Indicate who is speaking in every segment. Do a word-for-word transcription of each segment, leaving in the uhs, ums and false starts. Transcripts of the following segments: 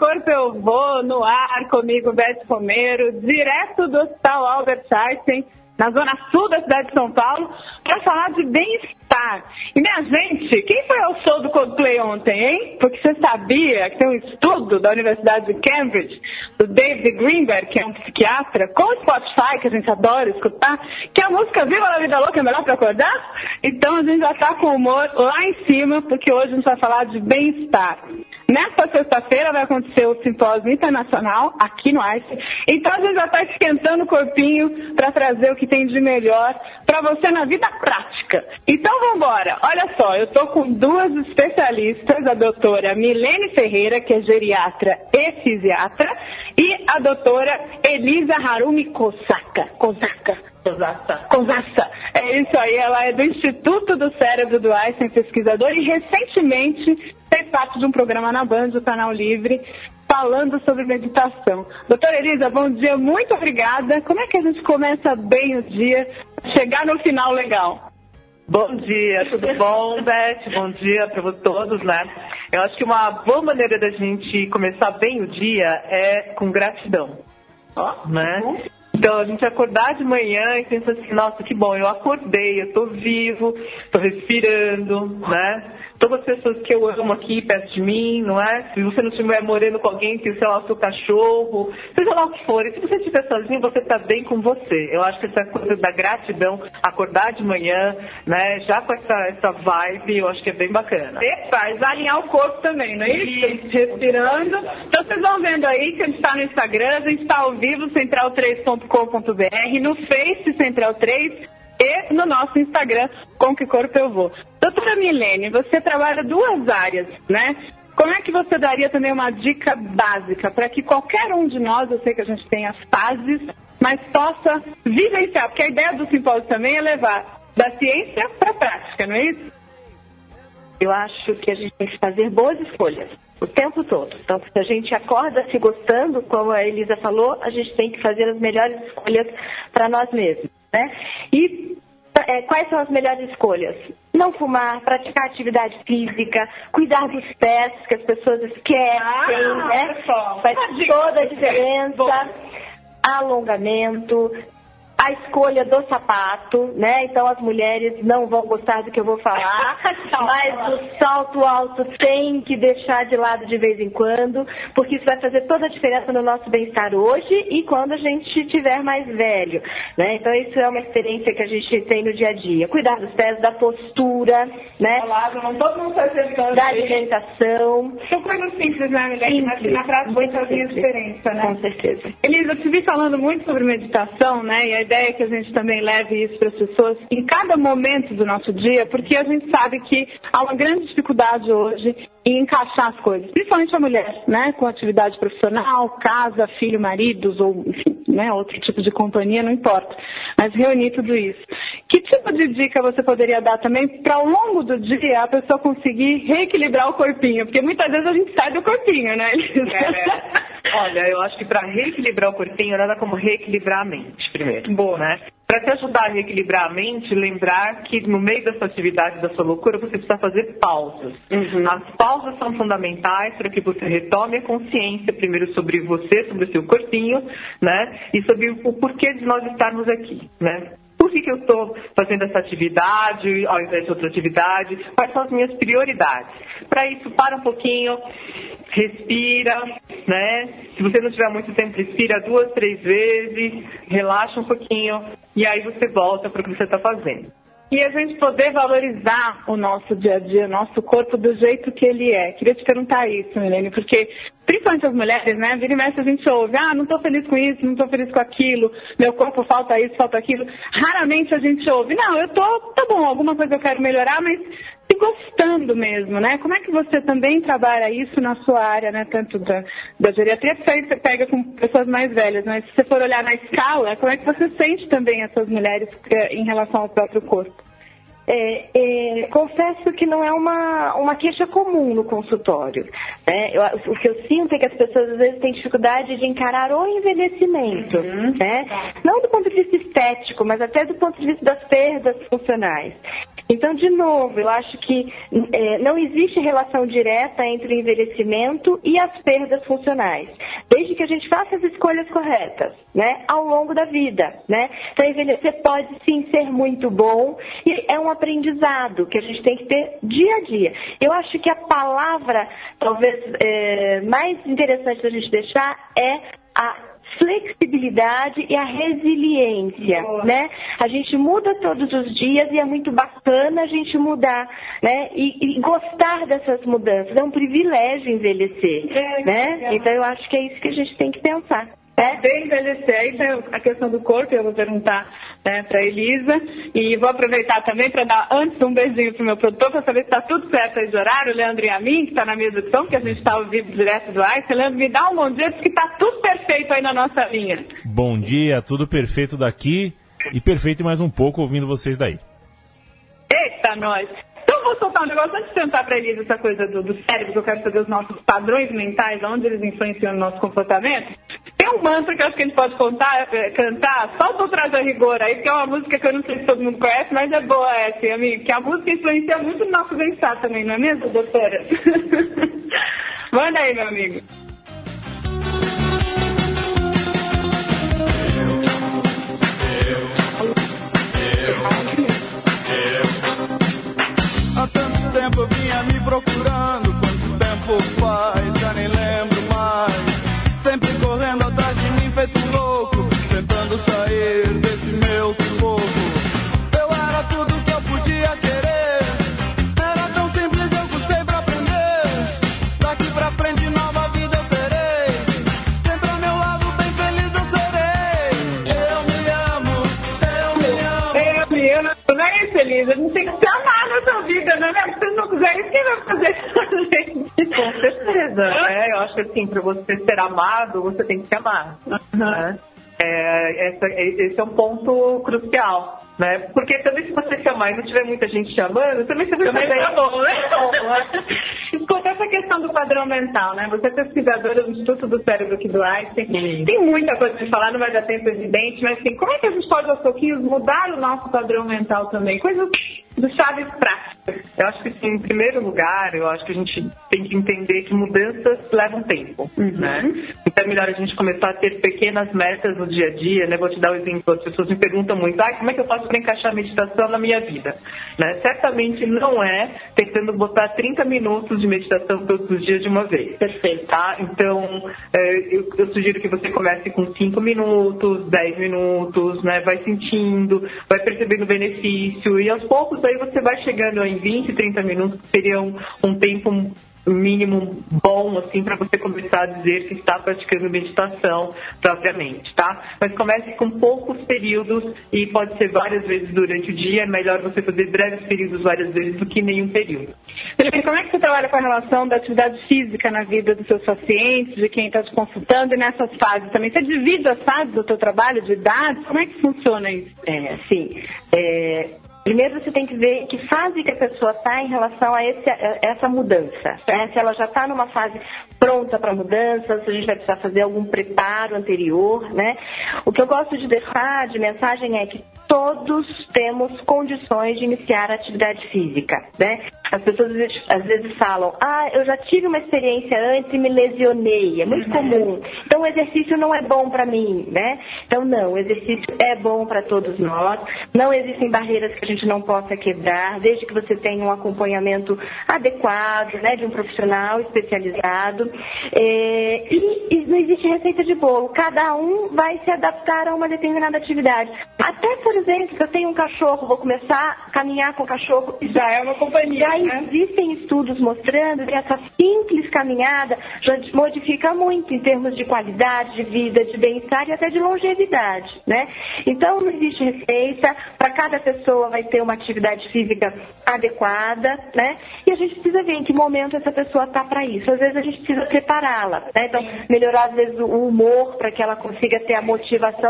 Speaker 1: Corpo Eu Vou, no ar, comigo, Beth Romero, direto do Hospital Albert Einstein, na zona sul da cidade de São Paulo, para falar de bem-estar. E, minha gente, quem foi ao show do Coldplay ontem, hein? Porque você sabia que tem um estudo da Universidade de Cambridge, do David Greenberg, que é um psiquiatra, com o Spotify, que a gente adora escutar, que a música Viva a Vida Louca é melhor para acordar? Então a gente já está com o humor lá em cima, porque hoje a gente vai falar de bem-estar. Nesta sexta-feira vai acontecer o Simpósio Internacional aqui no Einstein. Então a gente já está esquentando o corpinho para trazer o que tem de melhor para você na vida prática. Então vamos embora. Olha só, eu estou com duas especialistas, a doutora Milene Ferreira, que é geriatra e fisiatra, e a doutora Elisa Harumi Kosaka. Kosaka. Kosaka. Kosaka. É isso aí, ela é do Instituto do Cérebro do Einstein, pesquisadora, e recentemente fez parte de um programa na Band, o Canal Livre, falando sobre meditação. Doutora Elisa, bom dia, muito obrigada. Como é que a gente começa bem o dia, chegar no final legal?
Speaker 2: Bom dia, tudo bom, Beth? Bom dia para todos, né? Eu acho que uma boa maneira da gente começar bem o dia é com gratidão,
Speaker 1: oh,
Speaker 2: né? Uhum. Então, a gente acordar de manhã e pensar assim, nossa, que bom, eu acordei, eu tô vivo, tô respirando, né? Todas as pessoas que eu amo aqui perto de mim, não é? Se você não estiver morando com alguém, tem, sei lá, o seu cachorro, seja lá o que for. E se você estiver sozinho, você está bem com você. Eu acho que essa coisa da gratidão, acordar de manhã, né? Já com essa, essa vibe, eu acho que é bem bacana.
Speaker 1: E faz alinhar o corpo também, não é isso? Respirando. Então vocês vão vendo aí que a gente está no Instagram, a gente está ao vivo, central três ponto com ponto b r, no Face Central três e no nosso Instagram, Com Que Corpo Eu Vou. Doutora Milene, você trabalha duas áreas, né? Como é que você daria também uma dica básica para que qualquer um de nós, eu sei que a gente tem as fases, mas possa vivenciar? Porque a ideia do simpósio também é levar da ciência para a prática, não é isso?
Speaker 3: Eu acho que a gente tem que fazer boas escolhas o tempo todo. Então, se a gente acorda se gostando, como a Elisa falou, a gente tem que fazer as melhores escolhas para nós mesmos, né? E é, quais são as melhores escolhas? Não fumar, praticar atividade física, cuidar dos pés, que as pessoas esquecem, ah, né? Pessoal, faz toda a diferença. Bom. Alongamento, a escolha do sapato, né? Então as mulheres não vão gostar do que eu vou falar, mas o salto alto tem que deixar de lado de vez em quando, porque isso vai fazer toda a diferença no nosso bem-estar hoje e quando a gente estiver mais velho, né? Então isso é uma experiência que a gente tem no dia a dia. Cuidar dos pés, da postura, né?
Speaker 1: Não todo mundo está acertando.
Speaker 3: Da alimentação.
Speaker 1: São coisas simples, né, Milene? Mas que na prática vai fazer a diferença, né?
Speaker 3: Com certeza.
Speaker 1: Elisa, eu te vi falando muito sobre meditação, né? E a ideia é que a gente também leve isso para as pessoas em cada momento do nosso dia, porque a gente sabe que há uma grande dificuldade hoje em encaixar as coisas, principalmente a mulher, né, com atividade profissional, casa, filho, maridos, ou enfim, né, outro tipo de companhia, não importa, mas reunir tudo isso. Que tipo de dica você poderia dar também para ao longo do dia a pessoa conseguir reequilibrar o corpinho? Porque muitas vezes a gente sai do corpinho, né, Elisa?
Speaker 2: É. Olha, eu acho que para reequilibrar o corpinho, nada como reequilibrar a mente primeiro.
Speaker 1: Boa.
Speaker 2: Né? Para te ajudar a reequilibrar a mente, lembrar que no meio da sua atividade, da sua loucura, você precisa fazer pausas.
Speaker 1: Uhum.
Speaker 2: As pausas são fundamentais para que você retome a consciência, primeiro sobre você, sobre o seu corpinho, né? E sobre o porquê de nós estarmos aqui, né? Por que, que eu estou fazendo essa atividade ao invés de outra atividade? Quais são as minhas prioridades? Para isso, para um pouquinho, respira, né? Se você não tiver muito tempo, respira duas, três vezes, relaxa um pouquinho e aí você volta para o que você está fazendo.
Speaker 1: E a gente poder valorizar o nosso dia a dia, o nosso corpo do jeito que ele é. Queria te perguntar isso, Milene, porque principalmente as mulheres, né? Vira e mexe a gente ouve, ah, não estou feliz com isso, não estou feliz com aquilo, meu corpo falta isso, falta aquilo. Raramente a gente ouve, não, eu tô, tá bom, alguma coisa eu quero melhorar, mas se gostando mesmo, né? Como é que você também trabalha isso na sua área, né? Tanto da, da geriatria, porque aí você pega com pessoas mais velhas, mas se você for olhar na escala, como é que você sente também essas mulheres em relação ao próprio corpo?
Speaker 3: É, é, confesso que não é uma, uma queixa comum no consultório, né? Eu, o que eu sinto é que as pessoas às vezes têm dificuldade de encarar o envelhecimento, uhum. né? Não do ponto de vista estético, mas até do ponto de vista das perdas funcionais. Então, de novo, eu acho que é, não existe relação direta entre o envelhecimento e as perdas funcionais, desde que a gente faça as escolhas corretas, né, ao longo da vida, né? Então, envelhecer pode sim ser muito bom e é um aprendizado que a gente tem que ter dia a dia. Eu acho que a palavra, talvez, é, mais interessante da gente deixar é a flexibilidade e a resiliência, Boa. né? A gente muda todos os dias e é muito bacana a gente mudar, né? E, e gostar dessas mudanças. É um privilégio envelhecer, é, né? É. Então eu acho que é isso que a gente tem que pensar.
Speaker 1: É, bem envelhecer, aí tem a questão do corpo, eu vou perguntar, né, para a Elisa, e vou aproveitar também para dar antes um beijinho pro meu produtor, para saber se está tudo certo aí de horário, o Leandro e a mim, que está na mesa de som, que a gente está ao vivo direto do Ice. Leandro, me dá um bom dia, diz que está tudo perfeito aí na nossa linha.
Speaker 4: Bom dia, tudo perfeito daqui e perfeito mais um pouco ouvindo vocês daí.
Speaker 1: Eita, nós! Então vou soltar um negócio antes de tentar para a Elisa essa coisa do, do cérebro, que eu quero saber os nossos padrões mentais, onde eles influenciam no nosso comportamento. Tem um mantra que eu acho que a gente pode contar, cantar, só o Trazer Rigor aí, que é uma música que eu não sei se todo mundo conhece, mas é boa essa, amigo, que a música influencia muito no nosso bem-estar também, não é mesmo, doutora? Manda aí, meu amigo.
Speaker 5: Há tanto tempo eu vinha me procurando, quanto tempo faz, já nem lembro mais. Sempre correndo atrás de mim feito louco, tentando sair desse meu sufoco. Eu era tudo que eu podia querer, era tão simples, eu custei pra aprender. Daqui pra frente nova vida eu terei, sempre ao meu lado bem feliz eu serei. Eu me amo, eu me amo.
Speaker 1: Eu me amo, não é isso, Elisa? A gente tem que se amar nessa vida, não é mesmo? Se você não quiser isso, quem vai fazer isso pra gente?
Speaker 2: Com certeza, é, eu acho que assim, para você ser amado, você tem que se amar. Uhum. Né? É, essa, esse é um ponto crucial, né? Porque também se você se amar e não tiver muita gente te amando, também você vai fazer
Speaker 1: tá bom, né? Escuta essa questão do padrão mental, né? Você é pesquisadora do Instituto do Cérebro aqui do Einstein. Sim. Tem muita coisa para falar, não vai dar tempo evidente, mas assim, como é que a gente pode aos pouquinhos mudar o nosso padrão mental também? Coisas de chaves práticas.
Speaker 2: Eu acho que sim, em primeiro lugar, eu acho que a gente tem que entender que mudanças levam tempo, uhum. né? Então é melhor a gente começar a ter pequenas metas no dia a dia, né? Vou te dar um exemplo, as pessoas me perguntam muito, ah, como é que eu faço para encaixar a meditação na minha vida? Né? Certamente não é tentando botar trinta minutos de meditação todos os dias de uma vez.
Speaker 1: Perfeito.
Speaker 2: Tá? Então, é, eu, eu sugiro que você comece com cinco minutos, dez minutos, né? Vai sentindo, vai percebendo o benefício e aos poucos aí você vai chegando em vinte, trinta minutos, que seria um, um tempo mínimo bom, assim, para você começar a dizer que está praticando meditação propriamente, tá? Mas comece com poucos períodos e pode ser várias vezes durante o dia. É melhor você fazer breves períodos várias vezes do que nenhum período.
Speaker 1: Felipe, como é que você trabalha com a relação da atividade física na vida dos seus pacientes, de quem está te consultando e nessas fases também? Você divide as fases do seu trabalho, de idades? Como é que funciona isso?
Speaker 3: É, sim. É... Primeiro você tem que ver que fase que a pessoa está em relação a, esse, a essa mudança. Né? Se ela já está numa fase pronta para mudança, se a gente vai precisar fazer algum preparo anterior, né? O que eu gosto de deixar de mensagem é que todos temos condições de iniciar a atividade física, né? As pessoas às vezes falam, ah, eu já tive uma experiência antes e me lesionei, é muito comum. Então o exercício não é bom para mim, né? Então não, o exercício é bom para todos nós, não existem barreiras que a gente não possa quebrar, desde que você tenha um acompanhamento adequado, né, de um profissional especializado. É, e, e não existe receita de bolo, cada um vai se adaptar a uma determinada atividade. Até, por exemplo, se eu tenho um cachorro, vou começar a caminhar com o cachorro,
Speaker 1: já é uma companhia.
Speaker 3: Já né? Existem estudos mostrando que essa simples caminhada já modifica muito em termos de qualidade de vida, de bem-estar e até de longevidade, né? Então não existe receita, para cada pessoa vai ter uma atividade física adequada, né? E a gente precisa ver em que momento essa pessoa está para isso. Às vezes a gente precisa prepará-la, né? Então melhorar às vezes o humor para que ela consiga ter a motivação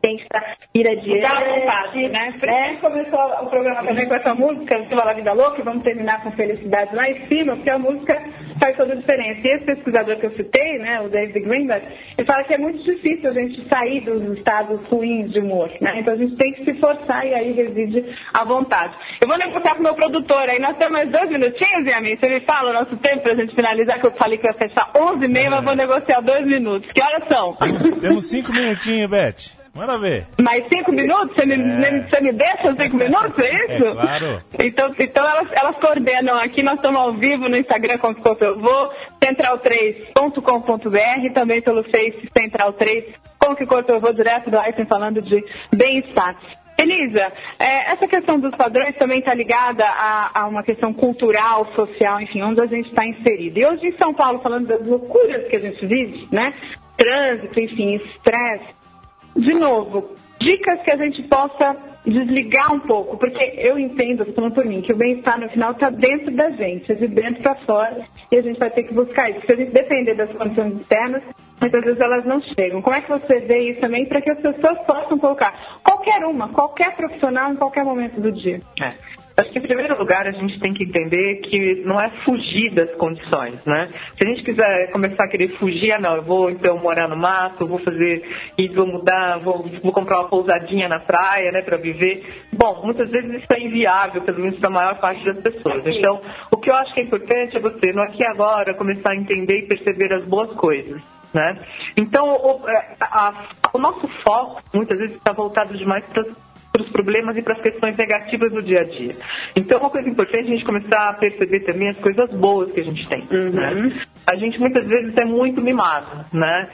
Speaker 3: suficiente para ir adiante.
Speaker 1: Dá vontade, né? Por isso que começou o programa também com essa música, Viva la Vida Louca, e vamos terminar com Felicidade lá em cima, porque a música faz toda a diferença. E esse pesquisador que eu citei, né, o David Greenberg, ele fala que é muito difícil a gente sair dos estados ruins de humor, né? Então a gente tem que se forçar e aí reside a vontade. Eu vou negociar com o meu produtor aí, nós temos mais dois minutinhos, Yamin? Você me fala o nosso tempo pra gente finalizar, que eu falei que ia fechar onze e meia, é. mas vou negociar dois minutos. Que horas são?
Speaker 4: Temos, temos cinco minutinhos, Beth. Manda ver.
Speaker 1: Mais cinco minutos? Você me, é. você me deixa cinco minutos, é isso?
Speaker 4: É, claro.
Speaker 1: Então, então elas, elas coordenam aqui, nós estamos ao vivo no Instagram, com o que eu vou, central três ponto com ponto b r, também pelo Face central três, com que eu vou, direto do Einstein, falando de bem-estar. Elisa, é, essa questão dos padrões também está ligada a, a uma questão cultural, social, enfim, onde a gente está inserido. E hoje em São Paulo, falando das loucuras que a gente vive, né? Trânsito, enfim, estresse. De novo, dicas que a gente possa desligar um pouco, porque eu entendo, falando por mim, que o bem-estar no final está dentro da gente, é de dentro para fora, e a gente vai ter que buscar isso. Se a gente depender das condições externas, muitas vezes elas não chegam. Como é que você vê isso também para que as pessoas possam colocar qualquer uma, qualquer profissional em qualquer momento do dia?
Speaker 2: É. Acho que, em primeiro lugar, a gente tem que entender que não é fugir das condições, né? Se a gente quiser começar a querer fugir, ah, não, eu vou, então, morar no mato, vou fazer isso, vou mudar, vou, vou comprar uma pousadinha na praia, né, para viver. Bom, muitas vezes isso é inviável, pelo menos para a maior parte das pessoas. Então, o que eu acho que é importante é você, no aqui e agora, começar a entender e perceber as boas coisas. Né? Então, o, a, a, o nosso foco, muitas vezes, está voltado demais para os problemas e para as questões negativas do dia a dia. Então, uma coisa importante é a gente começar a perceber também as coisas boas que a gente tem. Uhum. Né? A gente, muitas vezes, é muito mimado. Né?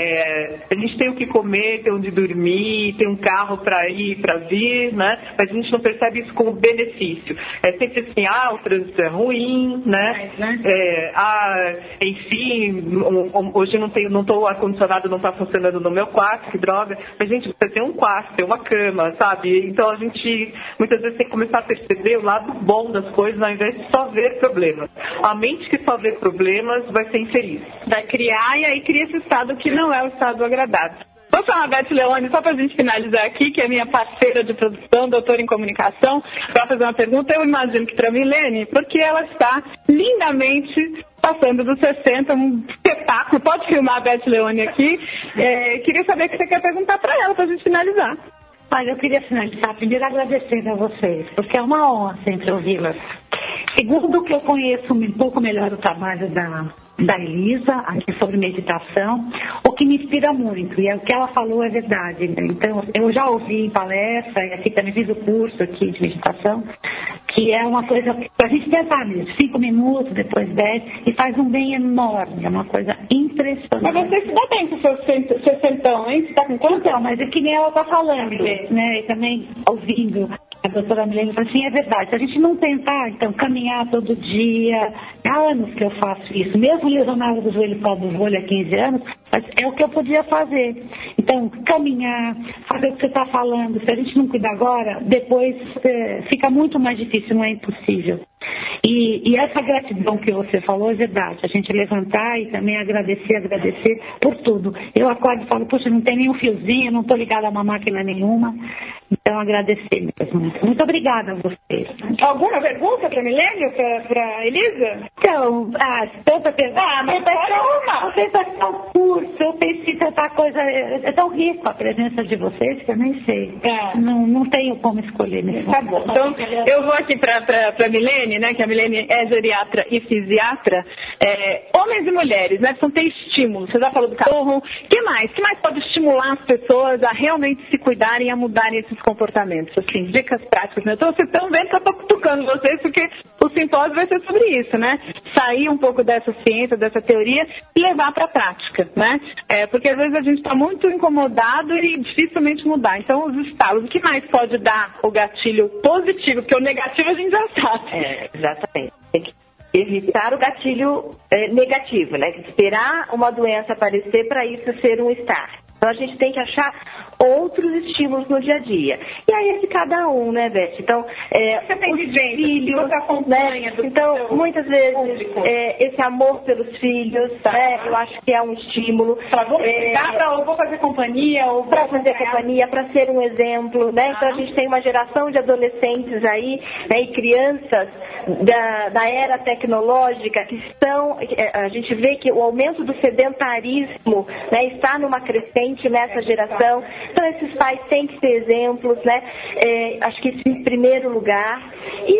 Speaker 2: É, a gente tem o que comer, tem onde dormir, tem um carro para ir, para vir, né? Mas a gente não percebe isso como benefício. É sempre assim, ah, o trânsito é ruim, né? É, ah, enfim, hoje não tem, não tô, o ar-condicionado não está funcionando no meu quarto, que droga. Mas, gente, você tem um quarto, tem uma cama, sabe? Então a gente muitas vezes tem que começar a perceber o lado bom das coisas ao invés de só ver problemas. A mente que só vê problemas vai ser infeliz.
Speaker 1: Vai criar e aí cria esse estado que não é o estado agradável. Vou chamar a Beth Leone, só para a gente finalizar aqui, que é minha parceira de produção, doutora em comunicação, para fazer uma pergunta. Eu imagino que para a Milene, porque ela está lindamente passando dos sessenta, um espetáculo. Pode filmar a Beth Leone aqui. É, queria saber o que você quer perguntar para ela, para a gente finalizar.
Speaker 6: Olha, eu queria finalizar, primeiro agradecendo a vocês, porque é uma honra sempre ouvi-las. Segundo, que eu conheço um pouco melhor o trabalho da, da Elisa, aqui sobre meditação, o que me inspira muito, e é o que ela falou é verdade. Né? Então, eu já ouvi em palestra, e aqui também fiz o curso aqui de meditação, que é uma coisa para a gente pensar mesmo, cinco minutos, depois dez, e faz um bem enorme, é uma coisa impressionante.
Speaker 1: Mas você se dá bem com o seu sessentão, hein? Você está com quanto?
Speaker 6: Então, mas é que nem ela está falando, né? E também ouvindo a doutora Milene, assim, é verdade. Se a gente não tentar, então, caminhar todo dia, há anos que eu faço isso, mesmo lesionada do joelho por causa do joelho há quinze anos, mas é o que eu podia fazer. Então, caminhar, fazer o que você está falando. Se a gente não cuidar agora, depois é, fica muito mais difícil, não é impossível. E, e essa gratidão que você falou é verdade. A gente levantar e também agradecer, agradecer por tudo. Eu acordo e falo, puxa, não tem nenhum fiozinho, não estou ligada a uma máquina nenhuma. Então, agradecer mesmo. Muito obrigada a vocês.
Speaker 1: Alguma pergunta para a Milene, para a Elisa?
Speaker 6: Então, ah, tanta pergunta. Ah, mas uma. Vocês estão curso, eu pensei tanta coisa. É tão rico a presença de vocês que eu nem sei. É. Não, não tenho como escolher nesse
Speaker 1: Tá bom. Então, eu vou aqui para a Milene, né, que a Milene é geriatra e fisiatra. É, homens e mulheres, né, precisam ter estímulo. Você já falou do cachorro. O que mais? O que mais pode estimular as pessoas a realmente se cuidarem e a mudarem esses comportamentos? Assim, dicas práticas, né? Então, vocês estão vendo que eu estou cutucando vocês, porque o simpósio vai ser sobre isso, né? Sair um pouco dessa ciência, dessa teoria e levar para a prática, né? É, porque às vezes a gente está muito incomodado e dificilmente mudar. Então, os estalos, o que mais pode dar o gatilho positivo? Porque o negativo a gente já sabe.
Speaker 3: É, exatamente. Tem que evitar o gatilho é, negativo, né? Esperar uma doença aparecer para isso ser um estar. Então a gente tem que achar outros estímulos no dia a dia. E aí é de cada um, né, Beth? Então, é,
Speaker 1: você tem
Speaker 3: os
Speaker 1: gente,
Speaker 3: filhos,
Speaker 1: você acompanha,
Speaker 3: né? Então, muitas vezes, é, esse amor pelos filhos, tá, né? Eu acho que é um estímulo.
Speaker 1: Pra, vou,
Speaker 3: é,
Speaker 1: pra, ou vou fazer companhia, ou
Speaker 3: para fazer companhia, para ser um exemplo, né? Então, a gente tem uma geração de adolescentes aí, né, e crianças da, da era tecnológica que estão, a gente vê que o aumento do sedentarismo, né, está numa crescente nessa geração. Então, esses pais têm que ser exemplos, né? É, acho que isso em primeiro lugar. E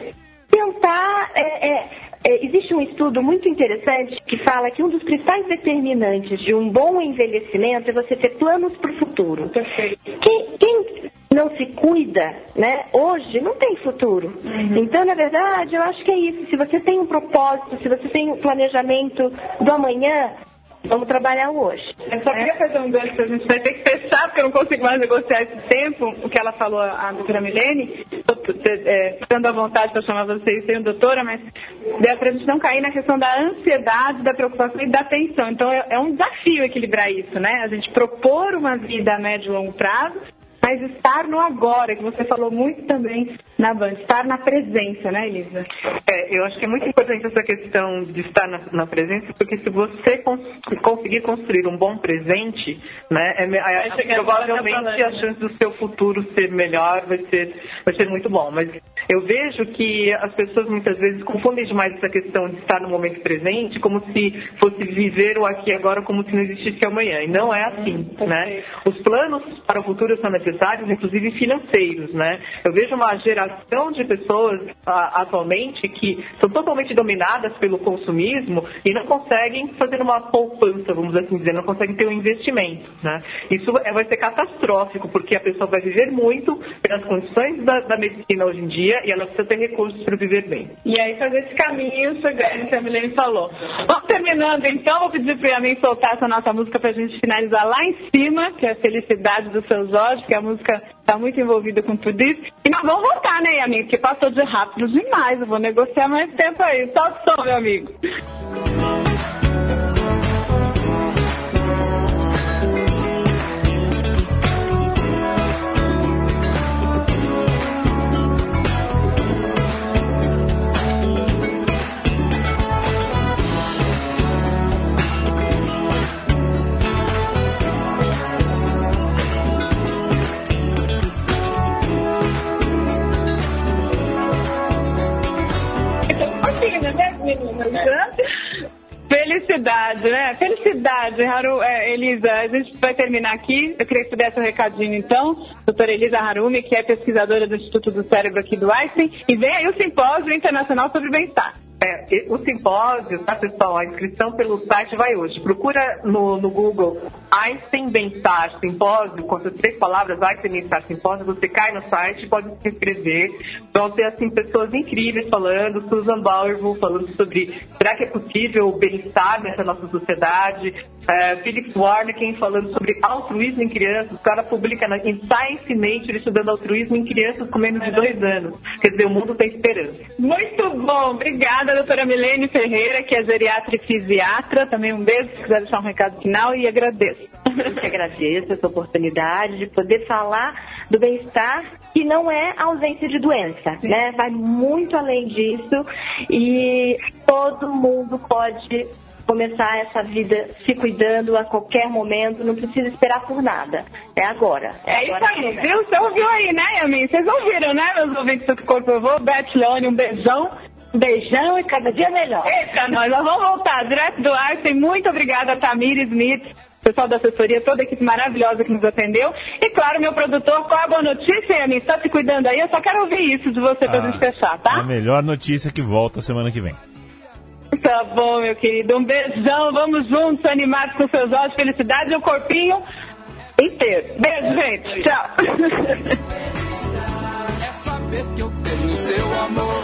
Speaker 3: tentar... É, é, é, existe um estudo muito interessante que fala que um dos principais determinantes de um bom envelhecimento é você ter planos para o futuro.
Speaker 1: Perfeito.
Speaker 3: Quem, quem não se cuida, né, hoje não tem futuro. Uhum. Então, na verdade, eu acho que é isso. Se você tem um propósito, se você tem um planejamento do amanhã, vamos trabalhar hoje.
Speaker 1: Eu só queria fazer um gancho, a gente vai ter que fechar, porque eu não consigo mais negociar esse tempo, o que ela falou, a doutora Milene. Estou é, ficando à vontade para chamar vocês sem doutora, mas é para a gente não cair na questão da ansiedade, da preocupação e da tensão. Então, é, é um desafio equilibrar isso, né? A gente propor uma vida a médio e longo prazo, mas estar no agora, que você falou muito também na Band, estar na presença, né, Elisa?
Speaker 2: É, eu acho que é muito importante essa questão de estar na, na presença, porque se você cons conseguir construir um bom presente, né, é, é, é, provavelmente a chance do seu futuro ser melhor vai ser, vai ser muito bom. Mas eu vejo que as pessoas muitas vezes confundem demais essa questão de estar no momento presente, como se fosse viver o aqui e agora como se não existisse amanhã. E não é assim, né? Os planos para o futuro são necessários, inclusive financeiros, né? Eu vejo uma geração de pessoas a, atualmente que são totalmente dominadas pelo consumismo e não conseguem fazer uma poupança, vamos assim dizer, não conseguem ter um investimento, né? Isso é, vai ser catastrófico, porque a pessoa vai viver muito pelas condições da, da medicina hoje em dia e ela precisa ter recursos para viver bem.
Speaker 1: E aí fazer esse caminho chegando, que a Milene falou. Vamos terminando então, vou pedir para a Yamin soltar essa nossa música para a gente finalizar lá em cima, que é a Felicidade dos Seus Olhos, que a música está muito envolvida com tudo isso. E nós vamos voltar, né, Yamin? Porque passou de rápido demais, eu vou negociar mais tempo aí. Solta o som, meu amigo. Felicidade, né? Felicidade, Haru, é, Elisa, a gente vai terminar aqui. Eu queria que você desse um recadinho, então. Doutora Elisa Harumi, que é pesquisadora do Instituto do Cérebro aqui do Einstein. E vem aí o Simpósio Internacional sobre Bem-Estar.
Speaker 2: É, o simpósio, tá, pessoal? A inscrição pelo site vai hoje. Procura no, no Google Einstein Bem-Estar Simpósio, com essas três palavras, Einstein Bem-Estar Simpósio, você cai no site e pode se inscrever. Vão ter, assim, pessoas incríveis falando, Susan Bauerville falando sobre será que é possível o bem-estar nessa nossa sociedade, é, Felix Warneken falando sobre altruísmo em crianças, o cara publica na, em Science Nature estudando altruísmo em crianças com menos de dois anos. Quer dizer, o mundo tem esperança.
Speaker 1: Muito bom, obrigada. A doutora Milene Ferreira, que é geriatra e fisiatra, também um beijo, se quiser deixar um recado final, e agradeço.
Speaker 3: Eu que agradeço essa oportunidade de poder falar do bem-estar, que não é ausência de doença, né? Vai muito além disso e todo mundo pode começar essa vida se cuidando a qualquer momento, não precisa esperar por nada. É agora.
Speaker 1: É,
Speaker 3: é agora
Speaker 1: isso aí, viu? Você ouviu aí, né, Yamin? Vocês ouviram, né, meus ouvintes do Corpo Eu Vou? Beth Leone, um beijão.
Speaker 3: Um beijão e cada dia melhor.
Speaker 1: Eita, nós, nós vamos voltar direto do Einstein. Muito obrigada, Tamir Smith, pessoal da assessoria, toda a equipe maravilhosa que nos atendeu. E, claro, meu produtor, qual é a boa notícia, Yamin? Está se cuidando aí? Eu só quero ouvir isso de você ah, pra gente fechar, tá?
Speaker 4: A melhor notícia que volta semana que vem.
Speaker 1: Tá bom, meu querido. Um beijão. Vamos juntos, animados com seus olhos, felicidade e o corpinho inteiro. Beijo, gente. Tchau.
Speaker 5: É saber que eu tenho seu amor.